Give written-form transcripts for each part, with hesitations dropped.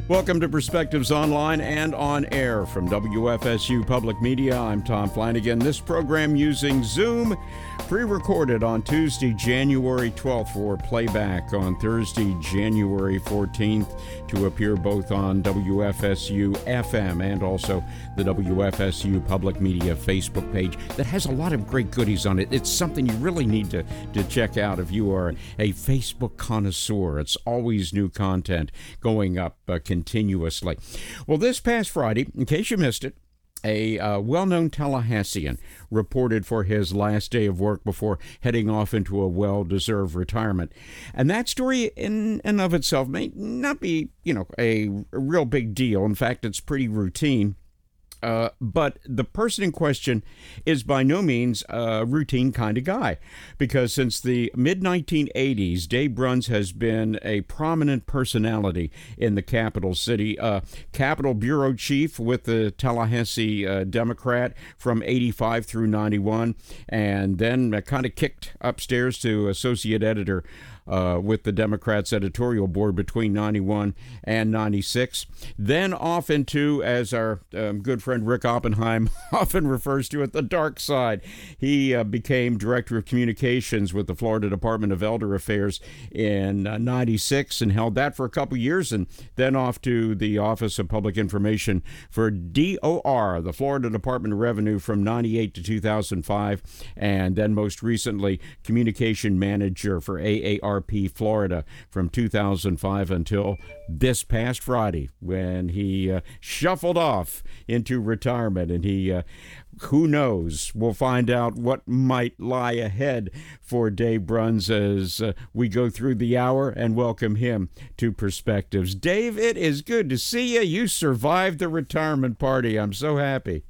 Welcome to Perspectives Online and on air from WFSU Public Media. I'm Tom Flanagan. This program using Zoom, pre-recorded on Tuesday, January 12th for playback on Thursday, January 14th to appear both on WFSU FM and also the WFSU Public Media Facebook page that has a lot of great goodies on it. It's something you really need to check out if you are a Facebook connoisseur. It's always new content going up continuously. Well, this past Friday, in case you missed it, a well-known Tallahassean reported for his last day of work before heading off into a well-deserved retirement. And that story in and of itself may not be, a real big deal. In fact, it's pretty routine. But the person in question is by no means a routine kind of guy, because since the mid-1980s, Dave Bruns has been a prominent personality in the capital city, Capitol Bureau Chief with the Tallahassee Democrat from 85 through 91, and then kind of kicked upstairs to associate editor with the Democrats' editorial board between 91 and 96. Then off into, as our good friend Rick Oppenheim often refers to it, the dark side. He became Director of Communications with the Florida Department of Elder Affairs in 96 and held that for a couple years, and then off to the Office of Public Information for DOR, the Florida Department of Revenue, from 98 to 2005, and then most recently Communication Manager for AARP Florida from 2005 until this past Friday, when he shuffled off into retirement. And he, who knows, we'll find out what might lie ahead for Dave Bruns as we go through the hour and welcome him to Perspectives. Dave, it is good to see you. You survived the retirement party. I'm so happy.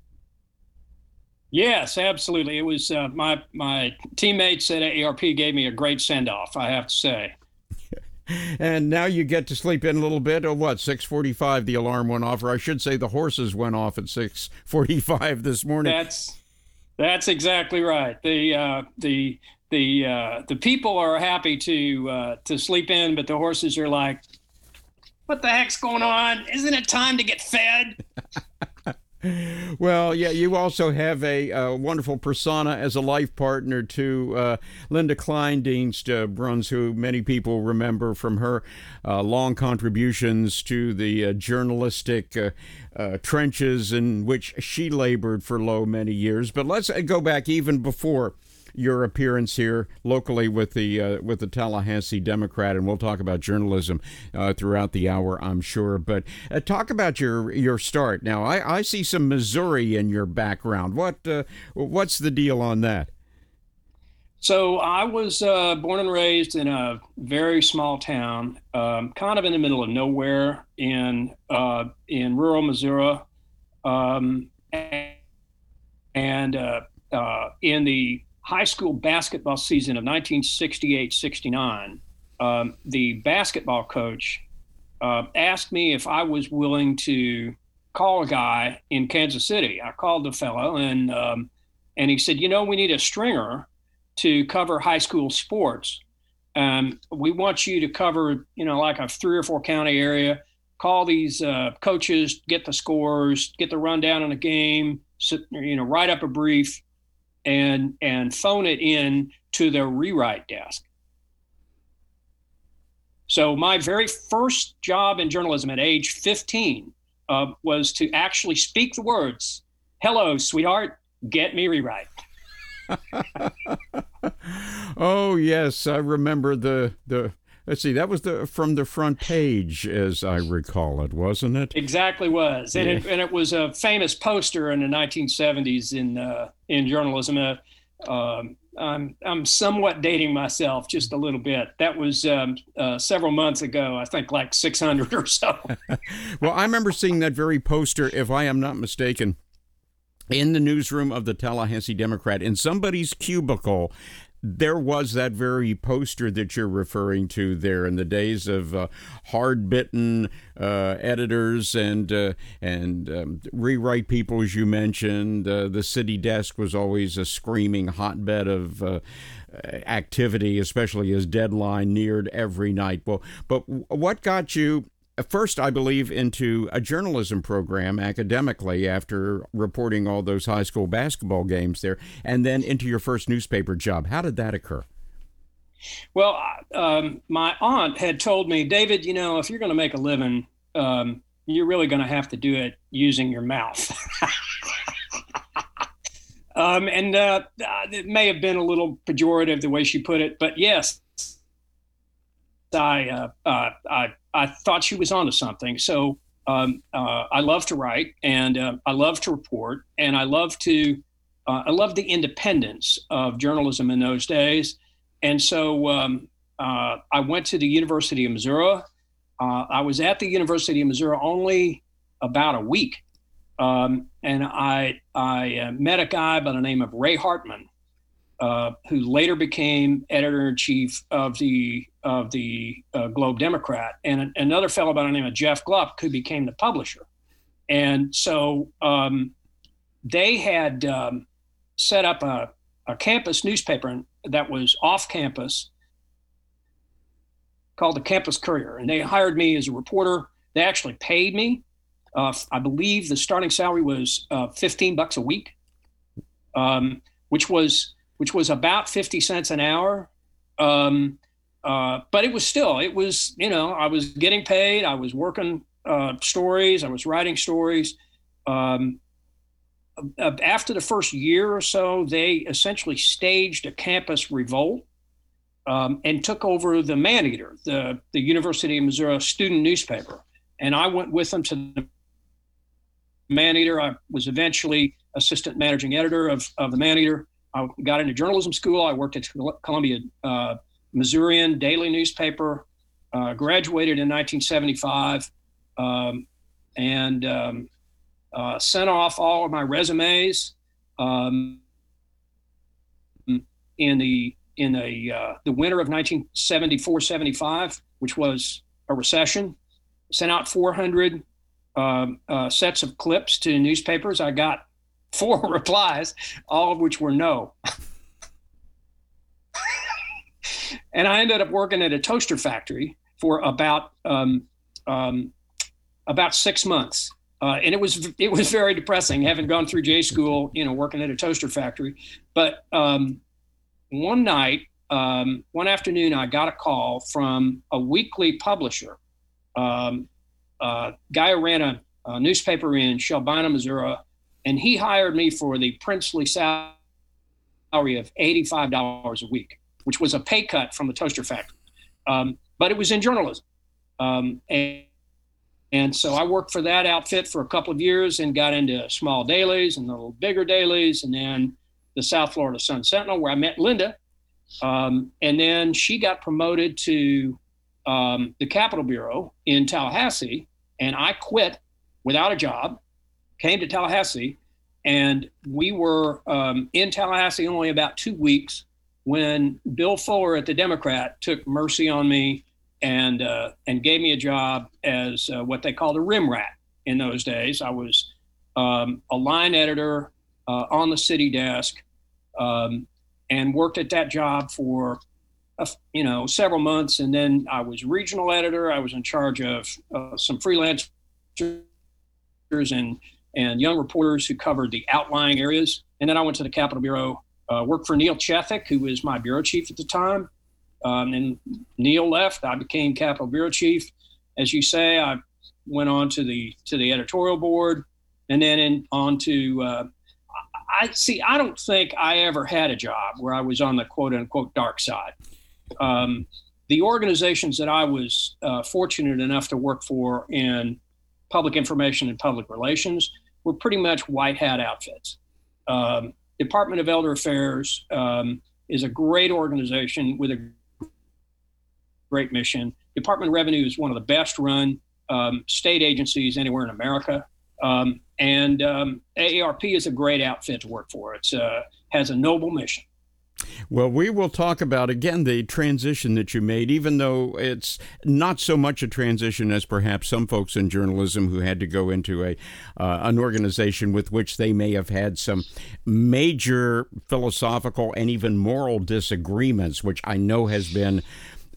Yes, absolutely. It was my teammates at AARP gave me a great send-off, I have to say. And now you get to sleep in a little bit. Or what? 6:45 the alarm went off, or I should say the horses went off at 6:45 this morning. That's exactly right. The people are happy to sleep in, but the horses are like, "What the heck's going on? Isn't it time to get fed?" Well, yeah, you also have a wonderful persona as a life partner to Linda Kleindienst Bruns, who many people remember from her long contributions to the journalistic trenches in which she labored for many years. But let's go back even before your appearance here locally with the Tallahassee Democrat, and we'll talk about journalism throughout the hour, I'm sure. But talk about your start. Now, I see some Missouri in your background. What's the deal on that? So I was born and raised in a very small town, kind of in the middle of nowhere in rural Missouri, and in the high school basketball season of 1968-69, the basketball coach asked me if I was willing to call a guy in Kansas City. I called the fellow, and he said, we need a stringer to cover high school sports. We want you to cover, like a 3 or 4 county area, call these coaches, get the scores, get the rundown on the game, write up a brief, and phone it in to their rewrite desk. So my very first job in journalism at age 15 was to actually speak the words, "Hello, sweetheart, get me rewrite." Oh, yes, I remember the let's see, that was from the front page, as I recall it, wasn't it? Exactly was. And, yeah. It was a famous poster in the 1970s in journalism. I'm somewhat dating myself just a little bit. That was several months ago, I think like 600 or so. Well, I remember seeing that very poster, if I am not mistaken, in the newsroom of the Tallahassee Democrat, in somebody's cubicle. There was that very poster that you're referring to there in the days of hard-bitten editors and rewrite people, as you mentioned. The city desk was always a screaming hotbed of activity, especially as deadline neared every night. Well, but what got you first, I believe, into a journalism program academically after reporting all those high school basketball games there, and then into your first newspaper job. How did that occur? Well, my aunt had told me, David, if you're going to make a living, you're really going to have to do it using your mouth. And it may have been a little pejorative the way she put it, but yes, I thought she was onto something. So I love to write, and I love to report, and I love the independence of journalism in those days. And so I went to the University of Missouri. I was at the University of Missouri only about a week, and I met a guy by the name of Ray Hartman, who later became editor-in-chief of the Globe Democrat, and another fellow by the name of Jeff Gluck, who became the publisher. And so they had set up a campus newspaper that was off campus called the Campus Courier. And they hired me as a reporter. They actually paid me. I believe the starting salary was $15 a week, which was about 50 cents an hour. But it was, I was getting paid. I was working stories. I was writing stories. After the first year or so, they essentially staged a campus revolt and took over the Man-Eater, the University of Missouri student newspaper. And I went with them to the Man-Eater. I was eventually assistant managing editor of the Man-Eater. I got into journalism school. I worked at Columbia Missourian daily newspaper, graduated in 1975, and sent off all of my resumes in the winter of 1974-75, which was a recession. Sent out 400 sets of clips to newspapers. I got 4 replies, all of which were no. And I ended up working at a toaster factory for about 6 months. And it was very depressing, having gone through J school, working at a toaster factory. But one night, one afternoon, I got a call from a weekly publisher, guy who ran a newspaper in Shelbina, Missouri, and he hired me for the princely salary of $85 a week, which was a pay cut from the toaster factory. But it was in journalism. And so I worked for that outfit for a couple of years and got into small dailies and little bigger dailies, and then the South Florida Sun Sentinel, where I met Linda. And then she got promoted to the Capitol Bureau in Tallahassee, and I quit without a job, came to Tallahassee, and we were in Tallahassee only about 2 weeks when Bill Fuller at the Democrat took mercy on me and gave me a job as what they called a rim rat in those days. I was a line editor on the city desk, and worked at that job for several months. And then I was regional editor. I was in charge of some freelancers and young reporters who covered the outlying areas. And then I went to the Capitol Bureau, worked for Neil Chethik, who was my bureau chief at the time. And Neil left. I became Capitol Bureau Chief. As you say, I went on to the editorial board, and then on to I don't think I ever had a job where I was on the quote unquote dark side. The organizations that I was fortunate enough to work for in public information and public relations were pretty much white hat outfits. Department of Elder Affairs is a great organization with a great mission. Department of Revenue is one of the best run state agencies anywhere in America. And AARP is a great outfit to work for. It has a noble mission. Well, we will talk about, again, the transition that you made, even though it's not so much a transition as perhaps some folks in journalism who had to go into an organization with which they may have had some major philosophical and even moral disagreements, which I know has been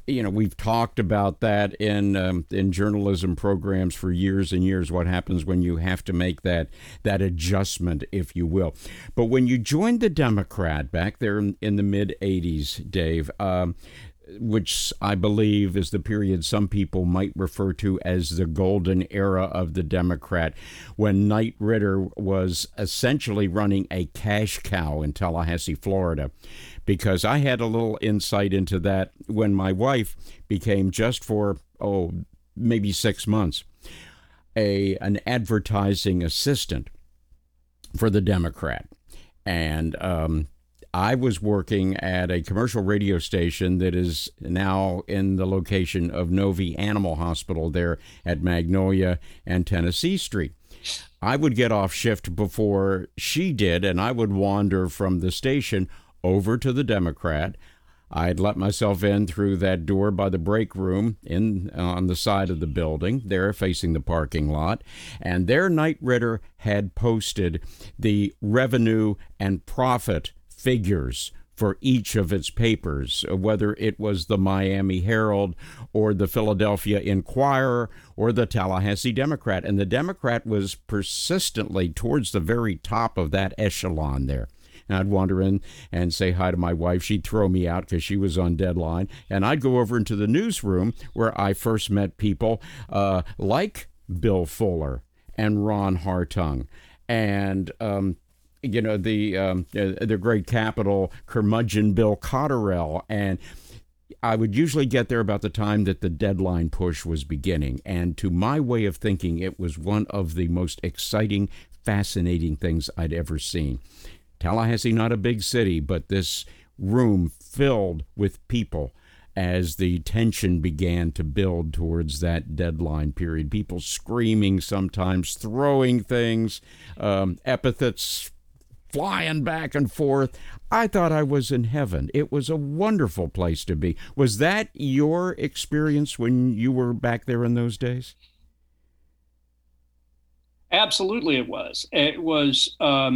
we've talked about that in journalism programs for years and years. What happens when you have to make that adjustment, if you will? But when you joined the Democrat back there in the mid '80s, Dave, which I believe is the period some people might refer to as the golden era of the Democrat, when Knight Ridder was essentially running a cash cow in Tallahassee, Florida. Because I had a little insight into that when my wife became, just for, maybe 6 months, an advertising assistant for the Democrat. And I was working at a commercial radio station that is now in the location of Novi Animal Hospital there at Magnolia and Tennessee Street. I would get off shift before she did, and I would wander from the station over to the Democrat. I'd let myself in through that door by the break room on the side of the building there facing the parking lot. And there Knight Ridder had posted the revenue and profit figures for each of its papers, whether it was the Miami Herald or the Philadelphia Inquirer or the Tallahassee Democrat. And the Democrat was persistently towards the very top of that echelon there. And I'd wander in and say hi to my wife. She'd throw me out because she was on deadline. And I'd go over into the newsroom where I first met people like Bill Fuller and Ron Hartung and the great Capitol curmudgeon Bill Cotterell. And I would usually get there about the time that the deadline push was beginning. And to my way of thinking, it was one of the most exciting, fascinating things I'd ever seen. Tallahassee, not a big city, but this room filled with people as the tension began to build towards that deadline period. People screaming, sometimes throwing things, epithets flying back and forth. I thought I was in heaven. It was a wonderful place to be. Was that your experience when you were back there in those days? Absolutely, it was. It was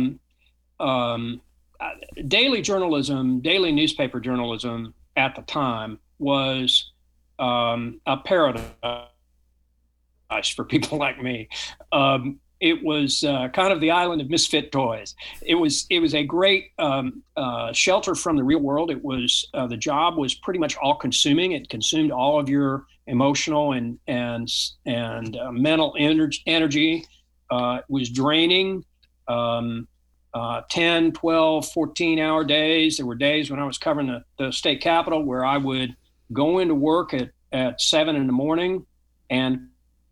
daily journalism, daily newspaper journalism at the time was a paradise for people like me. It was kind of the island of misfit toys. It was a great shelter from the real world. It was the job was pretty much all consuming. It consumed all of your emotional and mental energy. It was draining. 10, 12, 14-hour days. There were days when I was covering the state capitol where I would go into work at 7 in the morning and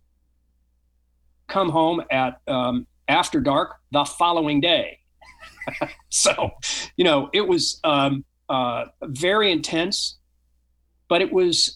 come home at after dark the following day. So, it was very intense, but it was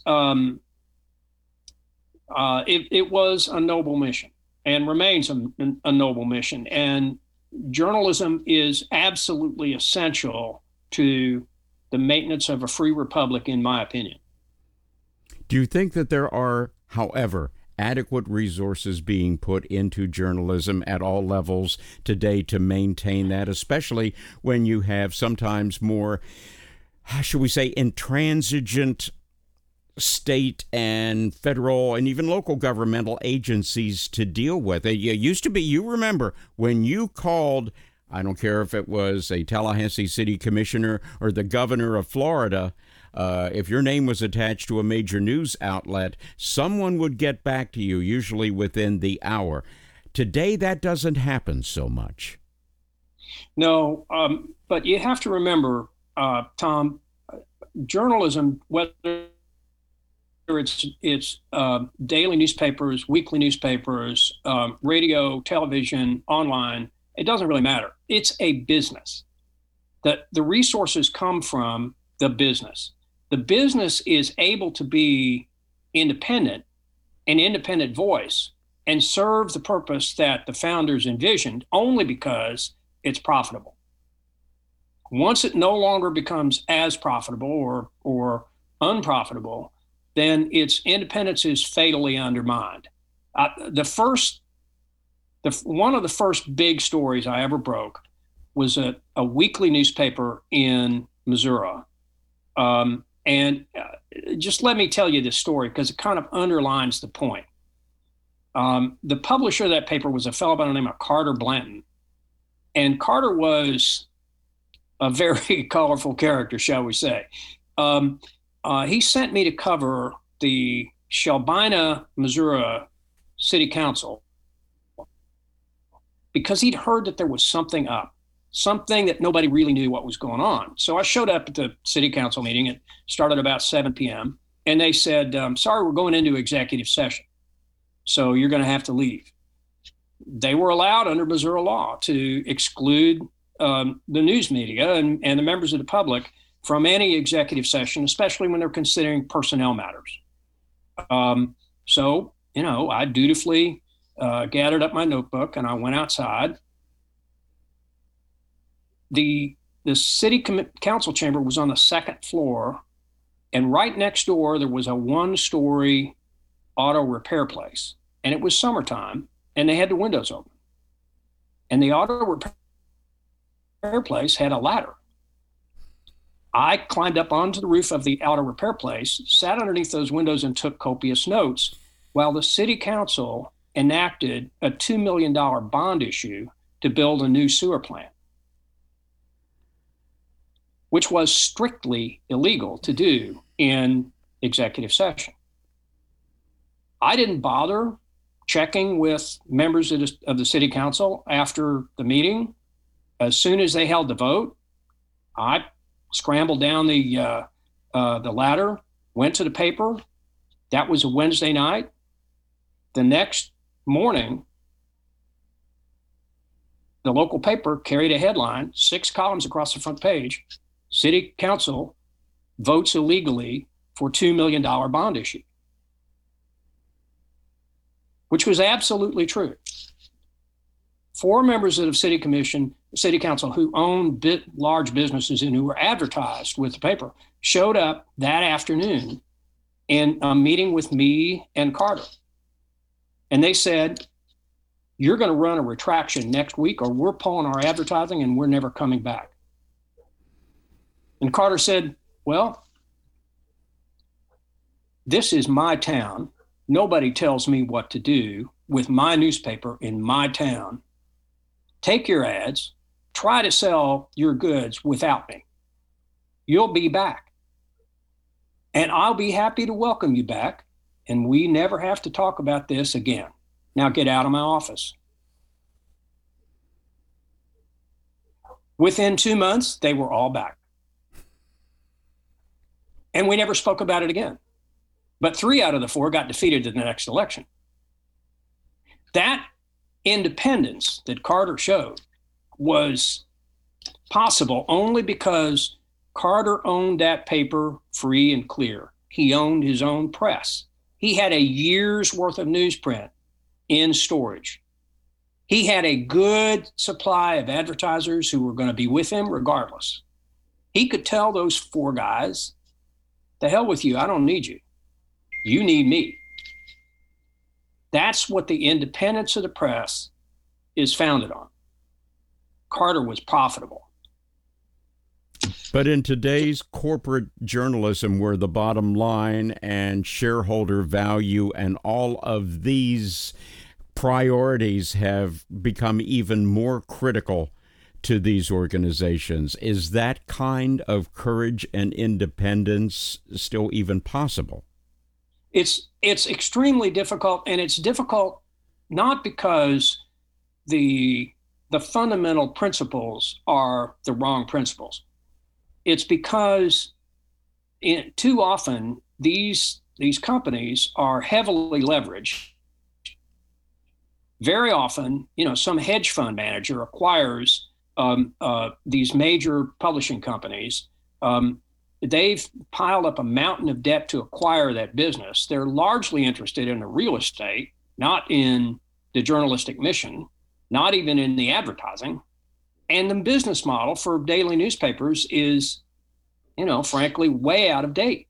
it was a noble mission and remains a noble mission. And journalism is absolutely essential to the maintenance of a free republic, in my opinion. Do you think that there are, however, adequate resources being put into journalism at all levels today to maintain that, especially when you have sometimes more, should we say, intransigent state and federal and even local governmental agencies to deal with? It used to be, you remember, when you called, I don't care if it was a Tallahassee City Commissioner or the governor of Florida, if your name was attached to a major news outlet, someone would get back to you, usually within the hour. Today, that doesn't happen so much. No, but you have to remember, Tom, journalism, whether it's daily newspapers, weekly newspapers, radio, television, online, it doesn't really matter. It's a business. The resources come from the business. The business is able to be independent, an independent voice, and serve the purpose that the founders envisioned only because it's profitable. Once it no longer becomes as profitable or unprofitable, then its independence is fatally undermined. One of the first big stories I ever broke was a weekly newspaper in Missouri. And just let me tell you this story because it kind of underlines the point. The publisher of that paper was a fellow by the name of Carter Blanton. And Carter was a very colorful character, shall we say. He sent me to cover the Shelbina, Missouri City Council because he'd heard that there was something up, something that nobody really knew what was going on. So I showed up at the City Council meeting. It started about 7 p.m. And they said, sorry, we're going into executive session. So you're going to have to leave. They were allowed under Missouri law to exclude the news media and the members of the public from any executive session, especially when they're considering personnel matters. So, I dutifully gathered up my notebook and I went outside. The city council chamber was on the second floor, and right next door there was a one-story auto repair place, and it was summertime, and they had the windows open. And the auto repair place had a ladder. I climbed up onto the roof of the auto repair place, sat underneath those windows, and took copious notes while the city council enacted a $2 million bond issue to build a new sewer plant, which was strictly illegal to do in executive session. I didn't bother checking with members of the city council after the meeting. As soon as they held the vote, I scrambled down the ladder, went to the paper. That was a Wednesday night. The next morning, the local paper carried a headline, 6 columns across the front page: City Council votes illegally for $2 million bond issue, which was absolutely true. 4 members of the city council who owned large businesses and who were advertised with the paper showed up that afternoon in a meeting with me and Carter. And they said, you're going to run a retraction next week or we're pulling our advertising and we're never coming back. And Carter said, well, this is my town. Nobody tells me what to do with my newspaper in my town. Take your ads, try to sell your goods without me. You'll be back. And I'll be happy to welcome you back. And we never have to talk about this again. Now get out of my office. Within 2 months, they were all back. And we never spoke about it again. But 3 out of the 4 got defeated in the next election. That independence that Carter showed was possible only because Carter owned that paper free and clear. He owned his own press. He had a year's worth of newsprint in storage. He had a good supply of advertisers who were going to be with him regardless. He could tell those 4 guys, the hell with you, I don't need you. You need me. That's what the independence of the press is founded on. Carter was profitable. But in today's corporate journalism, where the bottom line and shareholder value and all of these priorities have become even more critical to these organizations, is that kind of courage and independence still even possible? It's extremely difficult, and it's difficult not because the fundamental principles are the wrong principles. It's because too often these companies are heavily leveraged. Very often, some hedge fund manager acquires these major publishing companies. They've piled up a mountain of debt to acquire that business. They're largely interested in the real estate, not in the journalistic mission, not even in the advertising. And the business model for daily newspapers is, frankly, way out of date.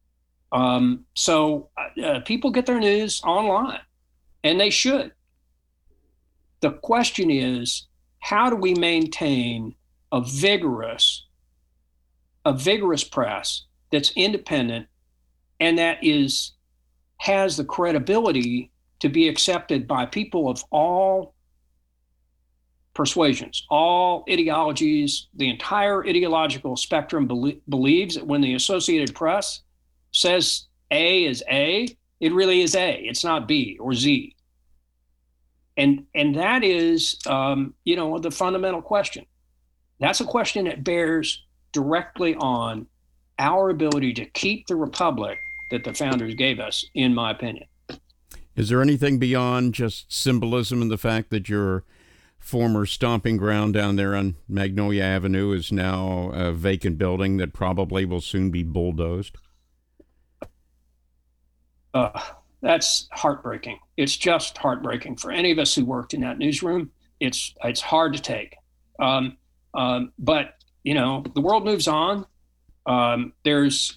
So people get their news online, and they should. The question is, how do we maintain a vigorous press that's independent and that has the credibility to be accepted by people of all persuasions, all ideologies. The entire ideological spectrum believes that when the Associated Press says A is A, it really is A. It's not B or Z. And that is, the fundamental question. That's a question that bears directly on our ability to keep the republic that the founders gave us, in my opinion. Is there anything beyond just symbolism in the fact that your former stomping ground down there on Magnolia Avenue is now a vacant building that probably will soon be bulldozed? That's heartbreaking. It's just heartbreaking for any of us who worked in that newsroom. It's hard to take. But the world moves on. There's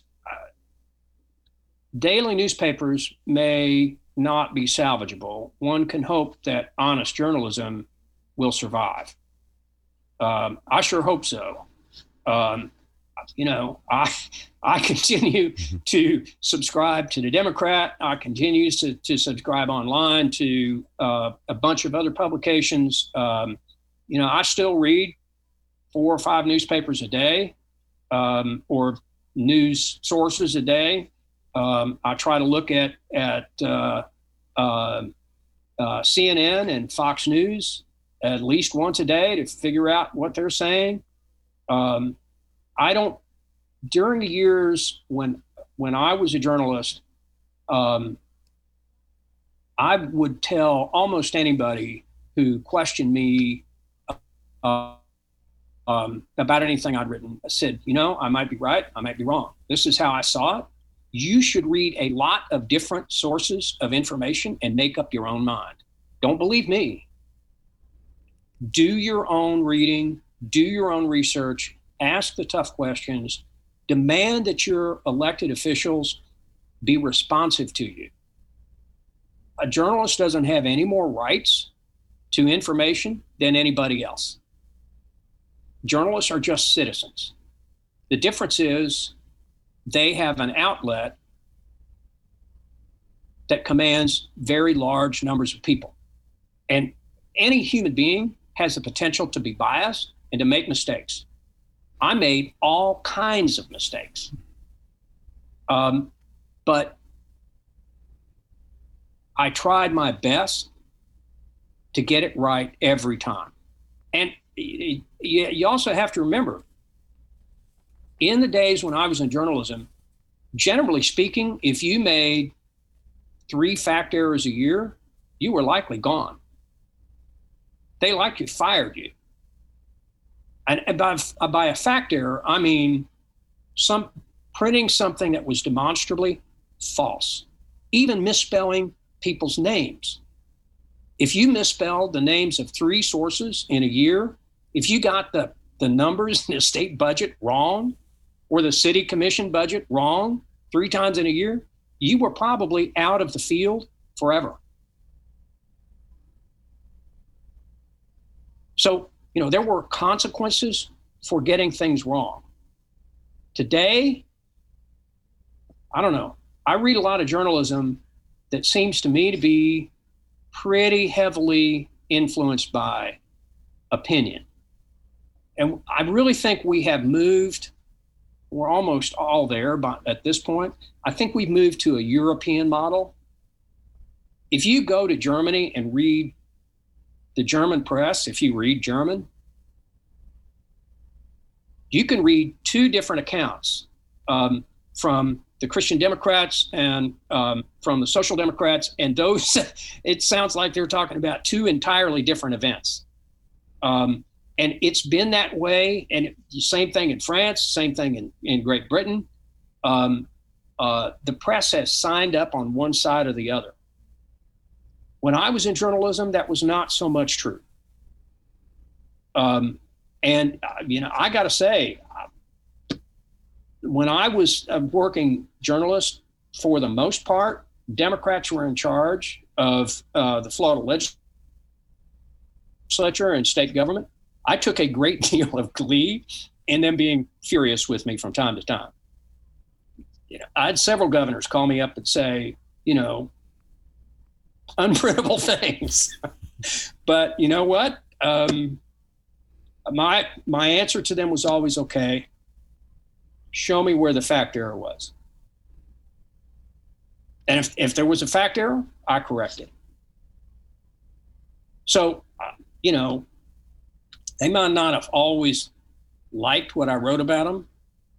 daily newspapers may not be salvageable. One can hope that honest journalism will survive. I sure hope so. I continue to subscribe to the Democrat. I continue to subscribe online to a bunch of other publications. I still read 4 or 5 newspapers a day, or news sources a day. I try to look at CNN and Fox News at least once a day to figure out what they're saying. During the years when I was a journalist, I would tell almost anybody who questioned me about anything I'd written. I said, I might be right, I might be wrong. This is how I saw it. You should read a lot of different sources of information and make up your own mind. Don't believe me. Do your own reading, do your own research, ask the tough questions, demand that your elected officials be responsive to you. A journalist doesn't have any more rights to information than anybody else. Journalists are just citizens. The difference is they have an outlet that commands very large numbers of people. And any human being has the potential to be biased and to make mistakes. I made all kinds of mistakes. But I tried my best to get it right every time. And you also have to remember, in the days when I was in journalism, generally speaking, if you made 3 fact errors a year, you were likely gone. They likely fired you. And by a fact error, I mean printing something that was demonstrably false, even misspelling people's names. If you misspelled the names of 3 sources in a year, if you got the numbers in the state budget wrong or the city commission budget wrong 3 times in a year, you were probably out of the field forever. So, there were consequences for getting things wrong. Today, I don't know. I read a lot of journalism that seems to me to be pretty heavily influenced by opinion. And I really think we have moved, we're almost all there at this point. I think we've moved to a European model. If you go to Germany and read the German press, if you read German, you can read 2 different accounts from the Christian Democrats and from the Social Democrats, and those, it sounds like they're talking about 2 entirely different events. And it's been that way, and the same thing in France, same thing in Great Britain. The press has signed up on one side or the other. When I was in journalism, that was not so much true. I got to say, when I was a working journalist, for the most part, Democrats were in charge of the Florida legislature and state government. I took a great deal of glee in them being furious with me from time to time. I had several governors call me up and say, unprintable things. But you know what? My answer to them was always, okay, show me where the fact error was. And if there was a fact error, I corrected. So, they might not have always liked what I wrote about them,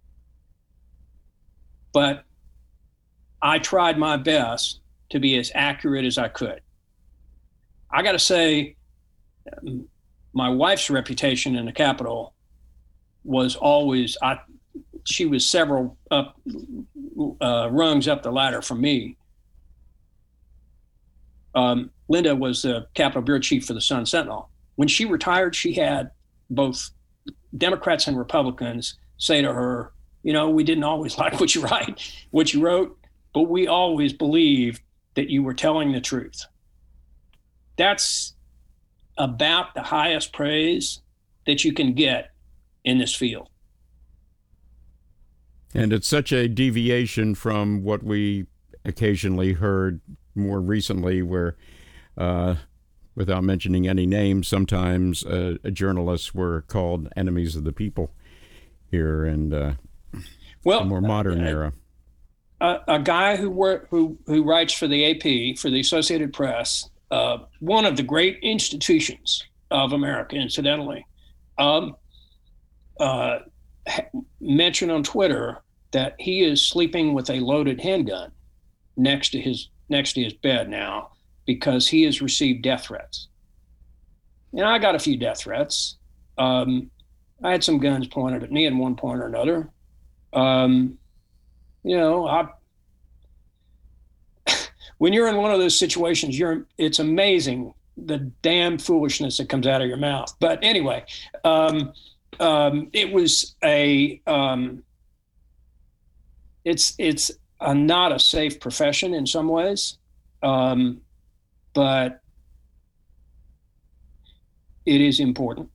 but I tried my best to be as accurate as I could. I got to say, my wife's reputation in the Capitol was always, she was several rungs up the ladder from me. Linda was the Capitol Bureau Chief for the Sun Sentinel. When she retired, she had both Democrats and Republicans say to her, we didn't always like what you wrote, but we always believed that you were telling the truth. That's about the highest praise that you can get in this field. And it's such a deviation from what we occasionally heard more recently, where, without mentioning any names, sometimes journalists were called enemies of the people here, and a more modern era. A guy who writes for the AP, for the Associated Press, one of the great institutions of America, incidentally, mentioned on Twitter that he is sleeping with a loaded handgun next to his bed now because he has received death threats. And I got a few death threats. I had some guns pointed at me at one point or another. When you're in one of those situations, it's amazing the damn foolishness that comes out of your mouth. But anyway, it was it's not a safe profession in some ways, but it is important.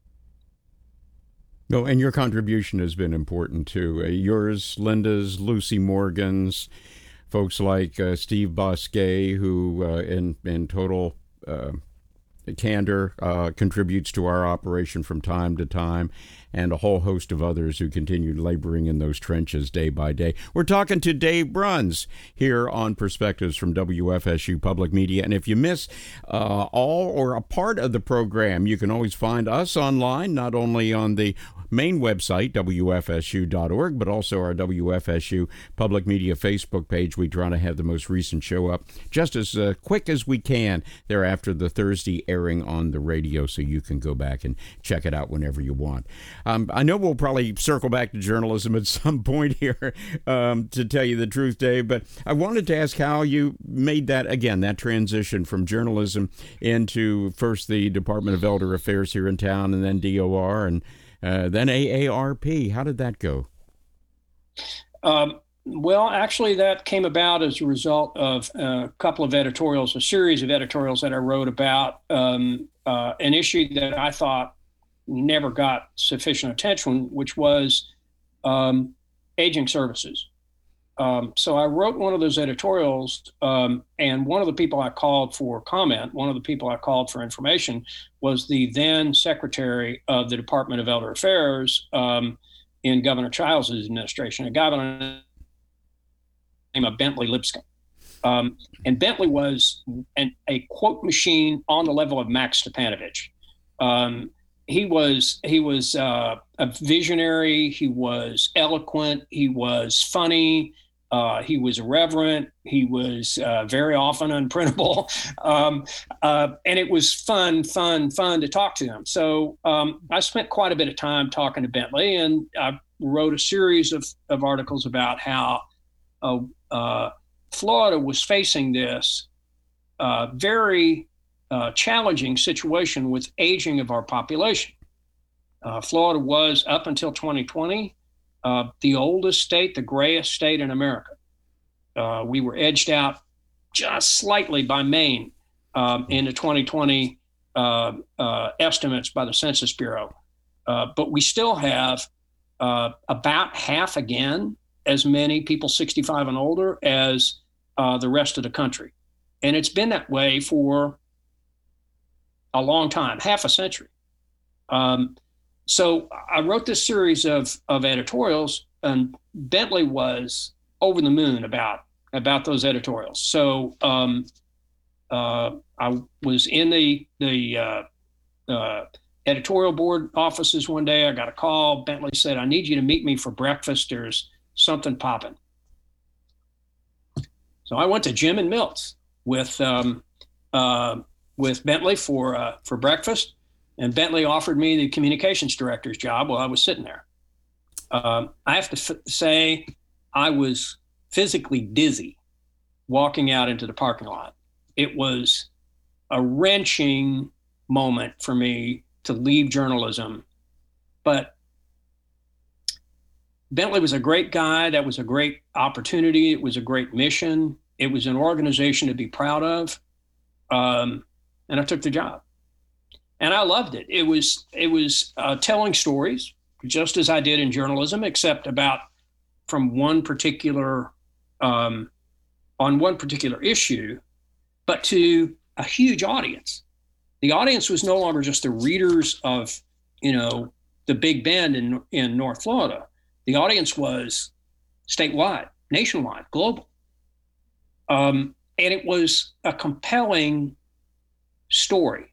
No, and your contribution has been important too. Yours, Linda's, Lucy Morgan's, folks like Steve Bosquet, who in total candor contributes to our operation from time to time, and a whole host of others who continue laboring in those trenches day by day. We're talking to Dave Bruns here on Perspectives from WFSU Public Media. And if you miss all or a part of the program, you can always find us online, not only on the main website, WFSU.org, but also our WFSU Public Media Facebook page. We try to have the most recent show up just as quick as we can thereafter the Thursday airing on the radio, so you can go back and check it out whenever you want. I know we'll probably circle back to journalism at some point here, to tell you the truth, Dave, but I wanted to ask how you made that transition from journalism into first the Department of Elder Affairs here in town, and then DOR, and then AARP. How did that go? Well, actually, that came about as a result of a series of editorials that I wrote about an issue that I thought never got sufficient attention, which was aging services. So I wrote one of those editorials, and one of the people I called for comment, one of the people I called for information, was the then Secretary of the Department of Elder Affairs in Governor Childs' administration, a guy by the name of Bentley Lipscomb. And Bentley was a quote machine on the level of Max Stepanovich. He was a visionary. He was eloquent. He was funny. He was irreverent. He was very often unprintable. And it was fun to talk to him. So I spent quite a bit of time talking to Bentley, and I wrote a series of articles about how Florida was facing this very challenging situation with aging of our population. Florida was, up until 2020, the oldest state, the grayest state in America. We were edged out just slightly by Maine in the 2020 estimates by the Census Bureau. But we still have about half again as many people 65 and older as the rest of the country. And it's been that way for a long time, half a century. So I wrote this series of editorials, and Bentley was over the moon about those editorials. So I was in the editorial board offices one day. I got a call. Bentley said, "I need you to meet me for breakfast. There's something popping." So I went to Jim and Milt's with Bentley for breakfast, and Bentley offered me the communications director's job while I was sitting there. I have to say, I was physically dizzy walking out into the parking lot. It was a wrenching moment for me to leave journalism, but Bentley was a great guy. That was a great opportunity. It was a great mission. It was an organization to be proud of. And I took the job, and I loved it. It was telling stories, just as I did in journalism, except from one particular on one particular issue, but to a huge audience. The audience was no longer just the readers of, the Big Bend in North Florida. The audience was statewide, nationwide, global. And it was a compelling story.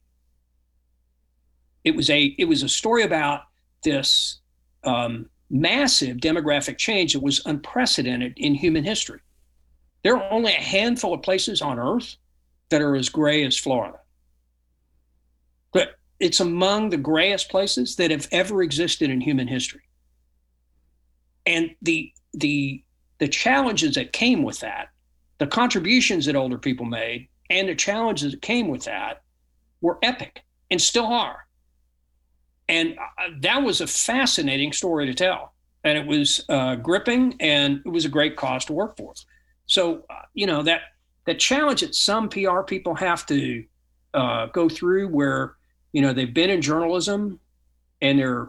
It was a story about this massive demographic change that was unprecedented in human history. There are only a handful of places on Earth that are as gray as Florida. But it's among the grayest places that have ever existed in human history. And the challenges that came with that, the contributions that older people made, and the challenges that came with that were epic and still are. And that was a fascinating story to tell. And it was gripping, and it was a great cause to work for. So, that challenge that some PR people have to go through, where, they've been in journalism and their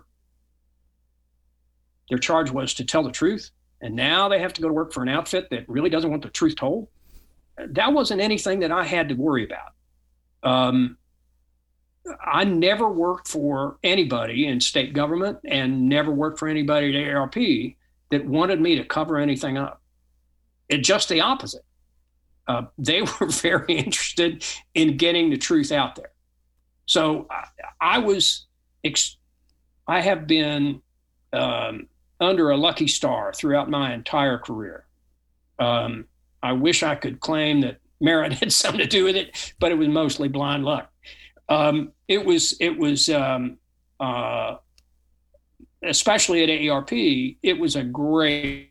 charge was to tell the truth, and now they have to go to work for an outfit that really doesn't want the truth told. That wasn't anything that I had to worry about. I never worked for anybody in state government, and never worked for anybody at AARP that wanted me to cover anything up. It's just the opposite. They were very interested in getting the truth out there. So I have been under a lucky star throughout my entire career. I wish I could claim that merit had something to do with it, but it was mostly blind luck. It was especially at AARP, it was a great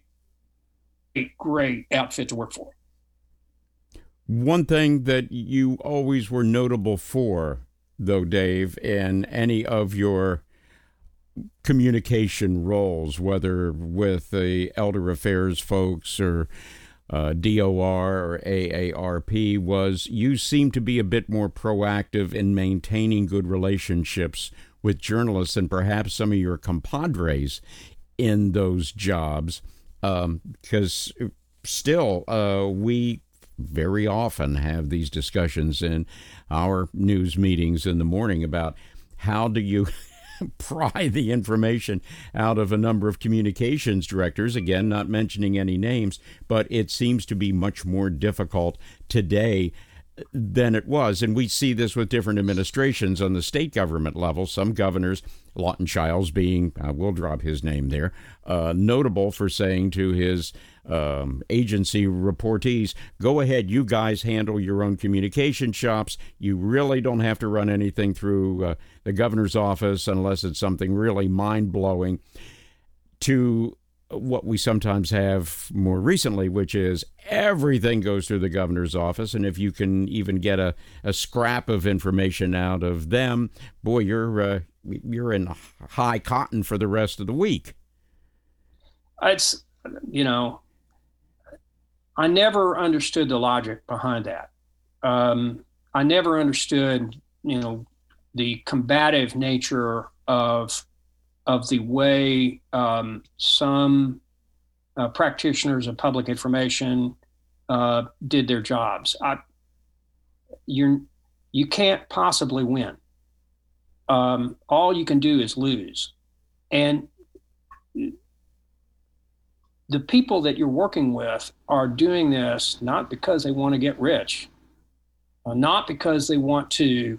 outfit to work for. One thing that you always were notable for, though, Dave, in any of your communication roles, whether with the elder affairs folks or DOR or AARP, was you seem to be a bit more proactive in maintaining good relationships with journalists and perhaps some of your compadres in those jobs, because still we very often have these discussions in our news meetings in the morning about how do you pry the information out of a number of communications directors, again, not mentioning any names, but it seems to be much more difficult today than it was. And we see this with different administrations on the state government level. Some governors, Lawton Chiles being, we'll drop his name there, notable for saying to his agency reportees, go ahead, you guys handle your own communication shops. You really don't have to run anything through the governor's office unless it's something really mind-blowing, to what we sometimes have more recently, which is everything goes through the governor's office. And if you can even get a scrap of information out of them, boy, you're in high cotton for the rest of the week. It's, I never understood the logic behind that. I never understood, the combative nature of the way some practitioners of public information did their jobs. You can't possibly win. All you can do is lose. And the people that you're working with are doing this not because they want to get rich, not because they want to,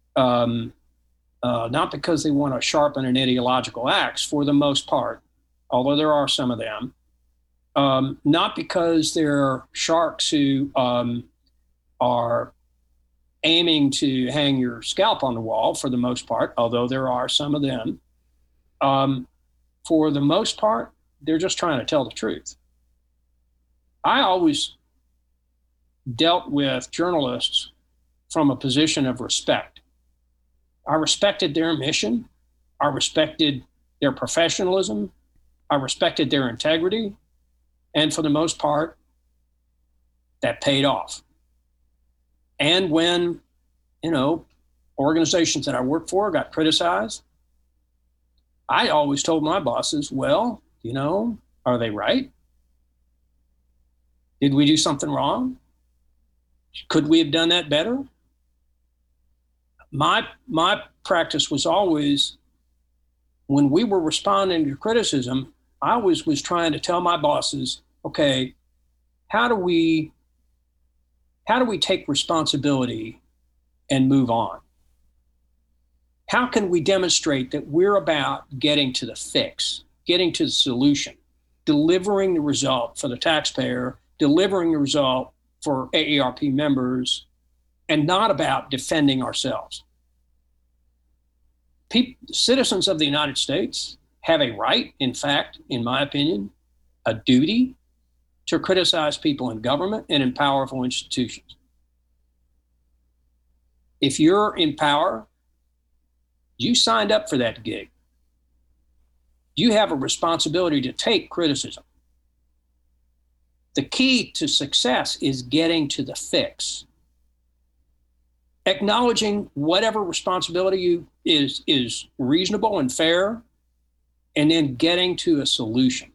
not because they want to sharpen an ideological axe for the most part, although there are some of them, not because they're sharks who are aiming to hang your scalp on the wall for the most part, although there are some of them. For the most part, they're just trying to tell the truth. I always dealt with journalists from a position of respect. I respected their mission. I respected their professionalism. I respected their integrity. And for the most part, that paid off. And when, organizations that I worked for got criticized, I always told my bosses, well, are they right? Did we do something wrong? Could we have done that better? My practice was always, when we were responding to criticism, I always was trying to tell my bosses, okay, how do we take responsibility and move on? How can we demonstrate that we're about getting to the fix, getting to the solution, delivering the result for the taxpayer, delivering the result for AARP members, and not about defending ourselves? Citizens of the United States have a right, in fact, in my opinion, a duty to criticize people in government and in powerful institutions. If you're in power, you signed up for that gig. You have a responsibility to take criticism. The key to success is getting to the fix. Acknowledging whatever responsibility is reasonable and fair, and then getting to a solution.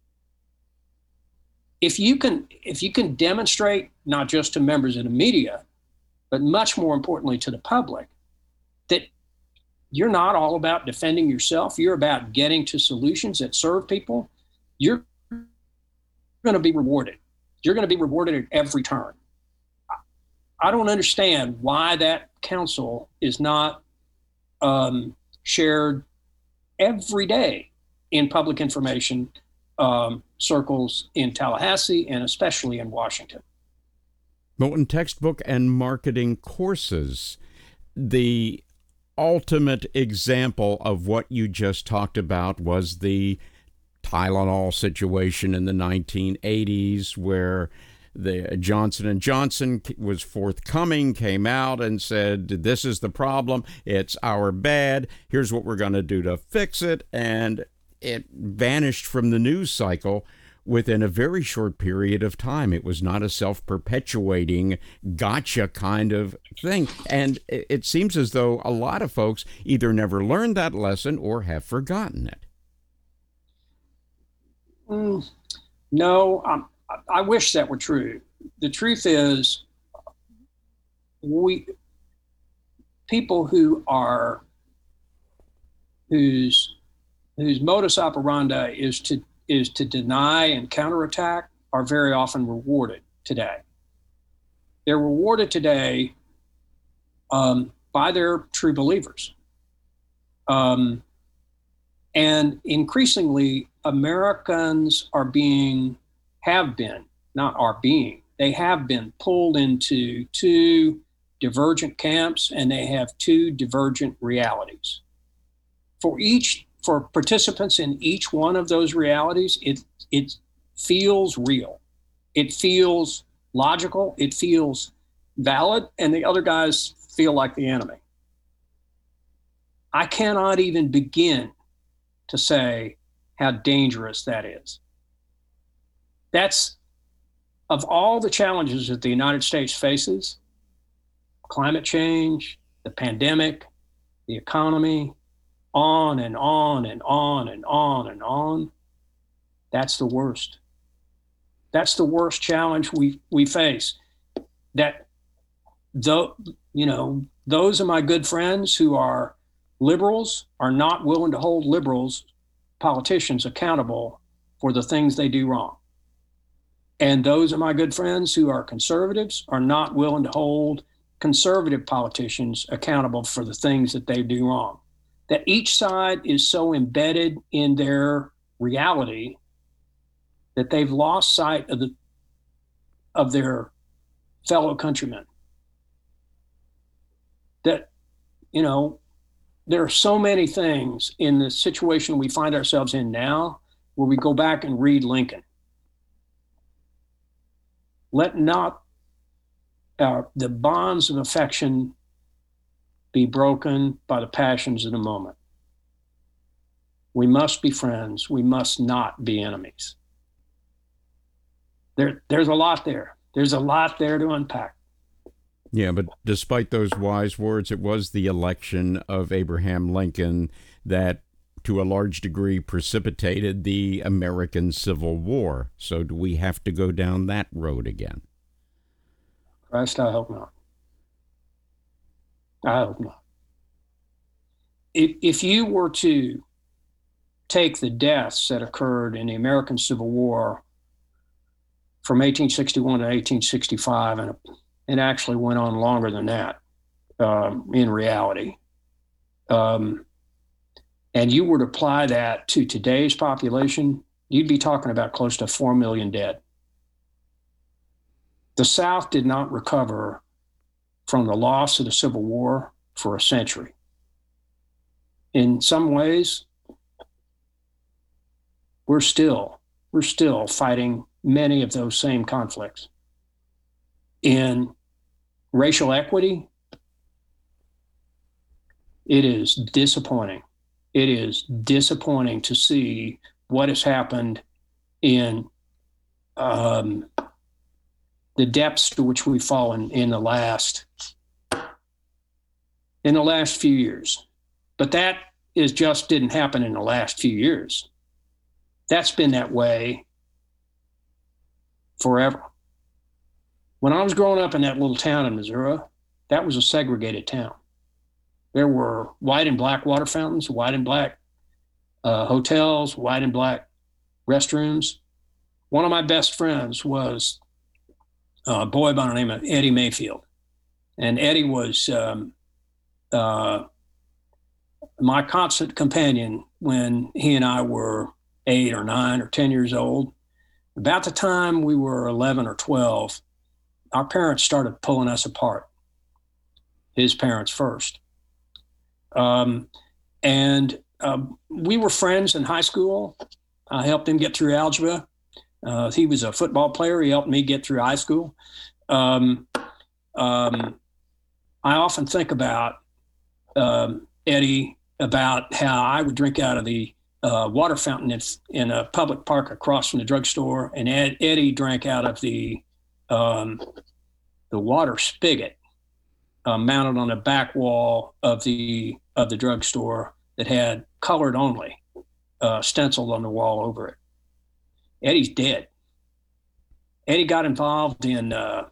If you can demonstrate, not just to members of the media, but much more importantly to the public, that you're not all about defending yourself, you're about getting to solutions that serve people, you're going to be rewarded. You're going to be rewarded at every turn. I don't understand why that counsel is not shared every day in public information circles in Tallahassee and especially in Washington. But in textbook and marketing courses, the ultimate example of what you just talked about was the Tylenol situation in the 1980s, where the Johnson & Johnson was forthcoming, came out and said, this is the problem, it's our bad, here's what we're going to do to fix it, and it vanished from the news cycle within a very short period of time. It was not a self-perpetuating gotcha kind of thing. And it seems as though a lot of folks either never learned that lesson or have forgotten it. No, I wish that were true. The truth is, people whose modus operandi is to deny and counterattack are very often rewarded today. They're rewarded today by their true believers. And increasingly, Americans have been pulled into two divergent camps, and they have two divergent realities. For participants in each one of those realities, it feels real. It feels logical. It feels valid. And the other guys feel like the enemy. I cannot even begin to say how dangerous that is. That's, of all the challenges that the United States faces, climate change, the pandemic, the economy, on and on and on and on and on, that's the worst. That's the worst challenge we face. That, though, those of my good friends who are liberals are not willing to hold liberals, politicians, accountable for the things they do wrong. And those of my good friends who are conservatives are not willing to hold conservative politicians accountable for the things that they do wrong. That each side is so embedded in their reality that they've lost sight of their fellow countrymen. That, there are so many things in the situation we find ourselves in now where we go back and read Lincoln. Let not the bonds of affection be broken by the passions of the moment. We must be friends. We must not be enemies. There's a lot there. There's a lot there to unpack. Yeah, but despite those wise words, it was the election of Abraham Lincoln that, to a large degree, precipitated the American Civil War. So do we have to go down that road again? Christ, I hope not. I hope not. If you were to take the deaths that occurred in the American Civil War from 1861 to 1865, and it actually went on longer than that in reality, and you were to apply that to today's population, you'd be talking about close to 4 million dead. The South did not recover from the loss of the Civil War for a century. In some ways, we're still fighting many of those same conflicts. In racial equity, it is disappointing. It is disappointing to see what has happened in the depths to which we've fallen in the last few years. But that just didn't happen in the last few years. That's been that way forever. When I was growing up in that little town in Missouri, that was a segregated town. There were white and black water fountains, white and black hotels, white and black restrooms. One of my best friends was a boy by the name of Eddie Mayfield. And Eddie was my constant companion when he and I were 8 or 9 or 10 years old. About the time we were 11 or 12, our parents started pulling us apart. His parents first. We were friends in high school. I helped him get through algebra. He was a football player. He helped me get through high school. I often think about Eddie, about how I would drink out of the water fountain in a public park across from the drugstore, and Eddie drank out of the water spigot mounted on the back wall of the drugstore that had colored only stenciled on the wall over it. Eddie's dead. Eddie got involved in a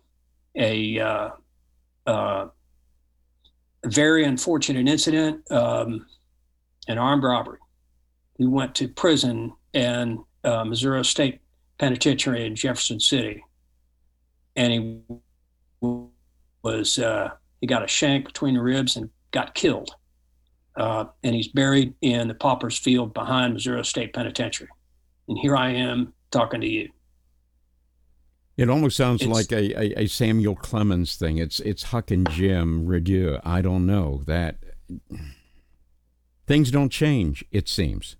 very unfortunate incident, an armed robbery. He went to prison in Missouri State Penitentiary in Jefferson City, and he got a shank between the ribs and got killed. And he's buried in the Pauper's Field behind Missouri State Penitentiary. And here I am talking to you. It almost sounds like a Samuel Clemens thing. It's Huck and Jim Redieu. I don't know. That things don't change, it seems.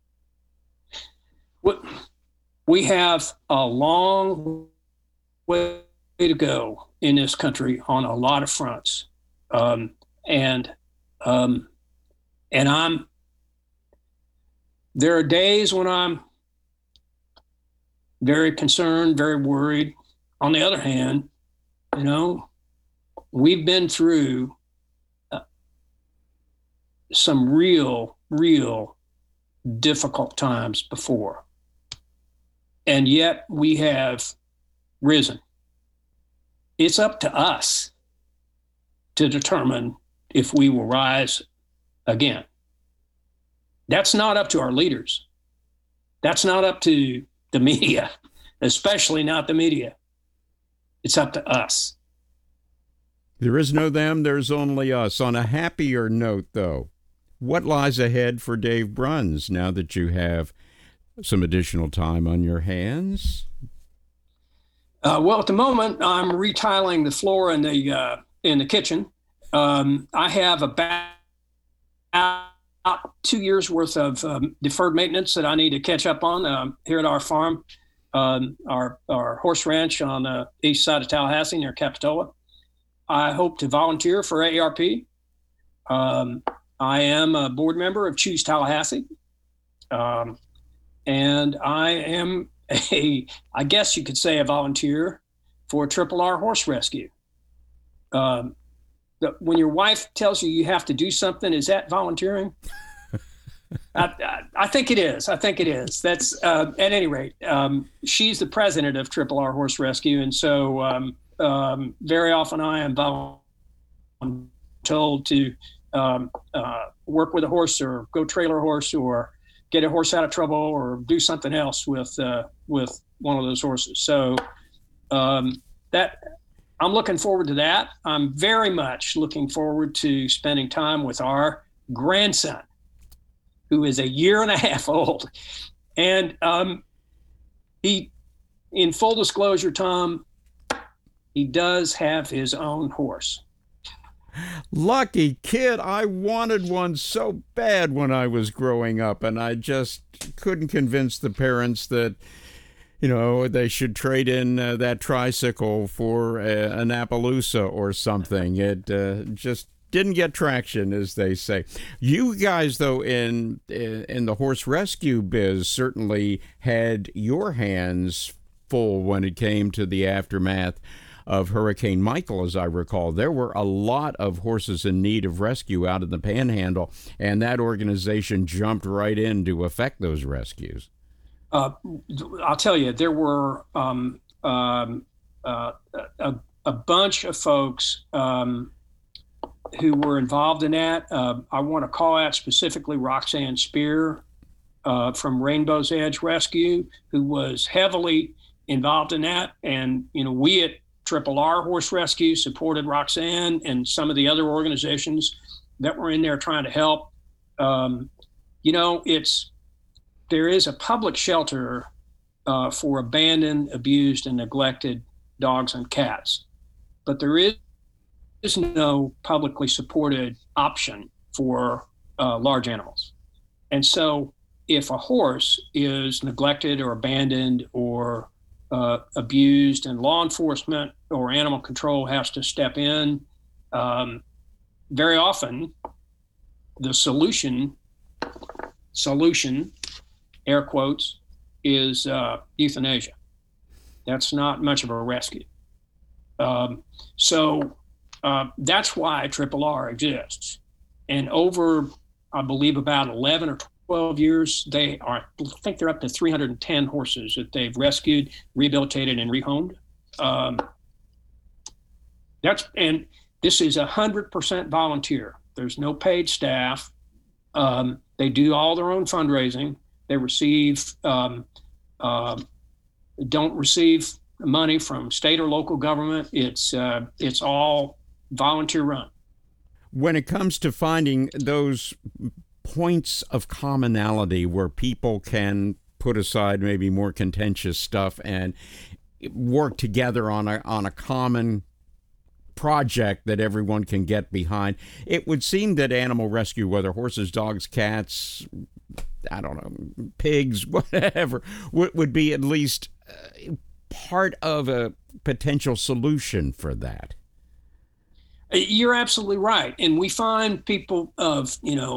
We have a long way to go in this country on a lot of fronts. There are days when I'm very concerned, very worried. On the other hand, we've been through some real difficult times before. and yet we have risen. It's up to us to determine if we will rise again. That's not up to our leaders. That's not up to the media, especially not the media. It's up to us. There is no them, there's only us. On a happier note, though, what lies ahead for Dave Bruns now that you have some additional time on your hands? Well, at the moment, I'm retiling the floor in the kitchen. I have about 2 years worth of deferred maintenance that I need to catch up on here at our farm, our horse ranch on the east side of Tallahassee near Capitola. I hope to volunteer for AARP. I am a board member of Choose Tallahassee. And I am I guess you could say a volunteer for Triple R Horse Rescue. When your wife tells you have to do something, is that volunteering? I think it is. I think it is. That's at any rate, she's the president of Triple R Horse Rescue. And so very often I am told to work with a horse or go trailer a horse or get a horse out of trouble or do something else with one of those horses. So that I'm looking forward to that. I'm very much looking forward to spending time with our grandson, who is 1.5 years old. And he, in full disclosure, Tom, he does have his own horse. Lucky kid. I wanted one so bad when I was growing up, and I just couldn't convince the parents that, they should trade in that tricycle for an Appaloosa or something. It just didn't get traction, as they say. You guys, though, in the horse rescue biz, certainly had your hands full when it came to the aftermath of Hurricane Michael. As I recall, there were a lot of horses in need of rescue out in the Panhandle, and that organization jumped right in to effect those rescues. I'll tell you, there were a bunch of folks who were involved in that. I want to call out specifically Roxanne Spear from Rainbow's Edge Rescue, who was heavily involved in that. And, we at Triple R Horse Rescue supported Roxanne and some of the other organizations that were in there trying to help. There is a public shelter for abandoned, abused, and neglected dogs and cats, but there is no publicly supported option for large animals. And so if a horse is neglected or abandoned or abused and law enforcement or animal control has to step in, very often the solution, air quotes, is euthanasia. That's not much of a rescue. So that's why Triple R exists. And over, I believe, about 11 or 12 years, I think they're up to 310 horses that they've rescued, rehabilitated, and rehomed. And this is 100% volunteer. There's no paid staff. They do all their own fundraising. They don't receive money from state or local government. It's all volunteer run. When it comes to finding those points of commonality where people can put aside maybe more contentious stuff and work together on a common project that everyone can get behind, it would seem that animal rescue, whether horses, dogs, cats, I don't know, pigs, whatever, would be at least part of a potential solution for that. You're absolutely right. And we find people of,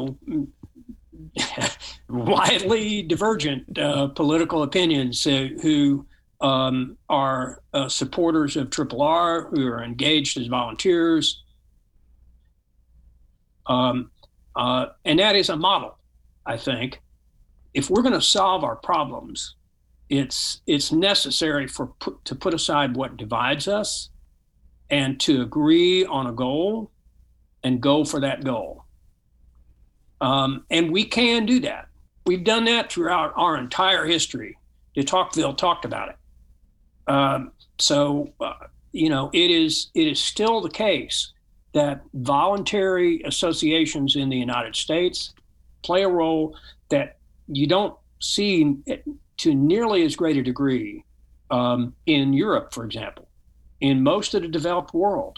widely divergent political opinions who are supporters of Triple R, who are engaged as volunteers. And that is a model, I think. If we're going to solve our problems, It's necessary to put aside what divides us and to agree on a goal and go for that goal. And we can do that. We've done that throughout our entire history. De Tocqueville talked about it. It is still the case that voluntary associations in the United States play a role that you don't see to nearly as great a degree in Europe, for example, in most of the developed world,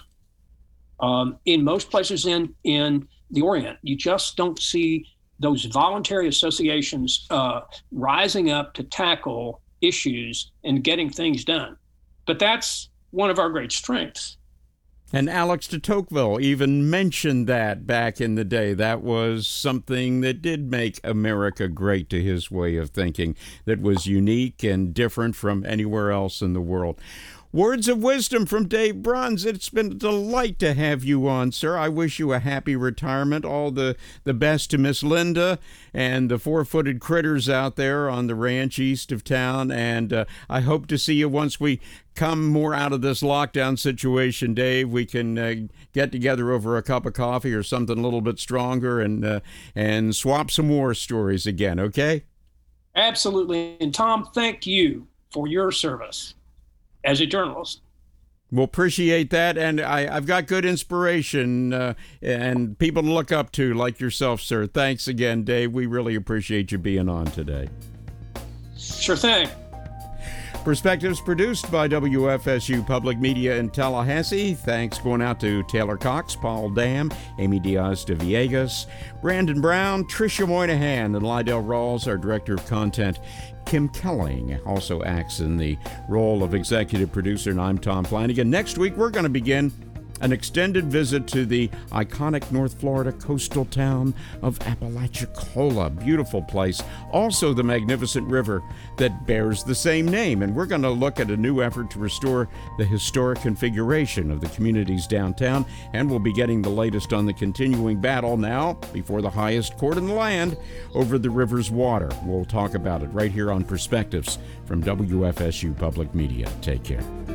in most places in the Orient. You just don't see those voluntary associations rising up to tackle issues and getting things done. But that's one of our great strengths. And Alex de Tocqueville even mentioned that back in the day. That was something that did make America great, to his way of thinking, that was unique and different from anywhere else in the world. Words of wisdom from Dave Bruns. It's been a delight to have you on, sir. I wish you a happy retirement. All the best to Miss Linda and the four-footed critters out there on the ranch east of town. And I hope to see you once we come more out of this lockdown situation, Dave. We can get together over a cup of coffee or something a little bit stronger and swap some war stories again, okay? Absolutely. And Tom, thank you for your service as a journalist. We'll appreciate that, and I've got good inspiration and people to look up to like yourself, sir. Thanks again, Dave. We really appreciate you being on today. Sure thing. Perspectives produced by WFSU Public Media in Tallahassee. Thanks going out to Taylor Cox, Paul Dam, Amy Diaz de Villegas, Brandon Brown, Tricia Moynihan, and Lydell Rawls, our Director of Content. Kim Kelling also acts in the role of executive producer, and I'm Tom Flanagan. Next week, we're going to begin an extended visit to the iconic North Florida coastal town of Apalachicola. Beautiful place. Also the magnificent river that bears the same name. And we're going to look at a new effort to restore the historic configuration of the community's downtown. And we'll be getting the latest on the continuing battle now before the highest court in the land over the river's water. We'll talk about it right here on Perspectives from WFSU Public Media. Take care.